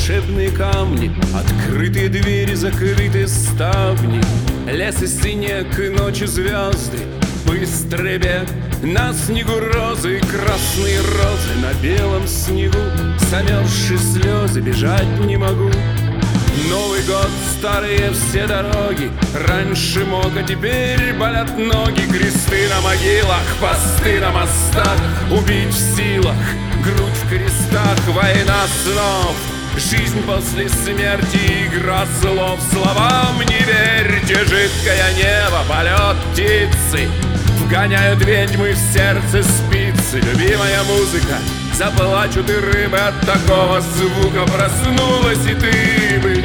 волшебные камни, открытые двери, закрытые ставни, лес и снег, и ночи звезды, быстрый бег на снегу розы, красные розы на белом снегу, замерзшие слезы, бежать не могу. Новый год, старые все дороги, раньше мог, а теперь болят ноги. Кресты на могилах, посты на мостах, убить в силах, грудь в крестах, война снов, жизнь после смерти, игра слов. Словам не верьте, жидкое небо, полет птицы, вгоняют ведьмы в сердце спицы. Любимая музыка, заплачут и рыбы, от такого звука проснулась и ты бы.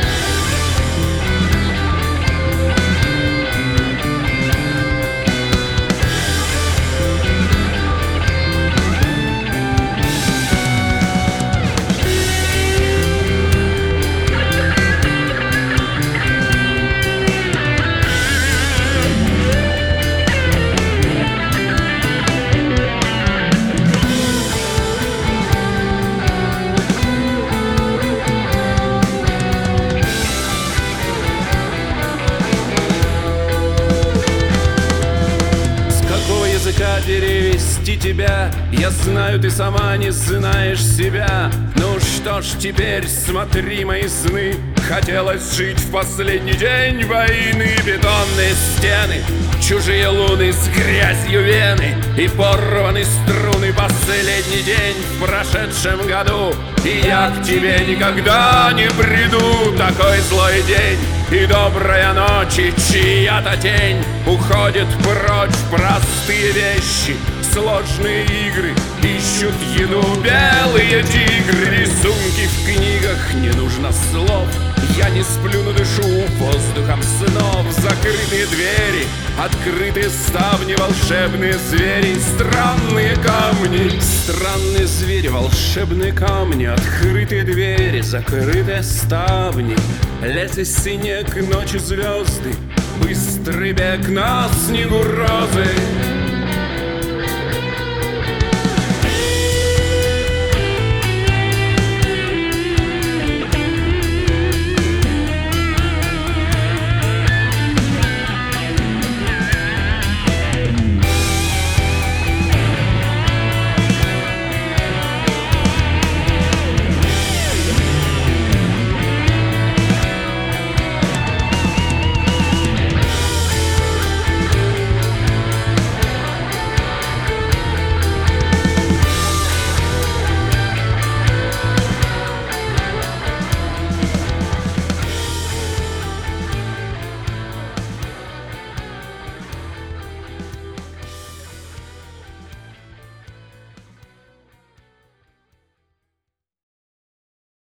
Перевести тебя, я знаю, ты сама не знаешь себя. Ну что ж, теперь смотри мои сны. Хотелось жить в последний день войны. Бетонные стены, чужие луны, с грязью вены и порваны струны. Последний день в прошедшем году, и я к тебе никогда не приду. Такой злой день и добрая ночь, и чья-то тень уходит прочь. Простые вещи, сложные игры, ищут еду белые тигры. Рисунки в книгах, не нужно слов, я не сплю, но дышу воздухом снов. Закрытые двери, открытые ставни, волшебные звери, странные камни. Странные звери, волшебные камни, открытые двери, закрытые ставни, лес и снег, ночи звезды, быстрый бег на снегу розы.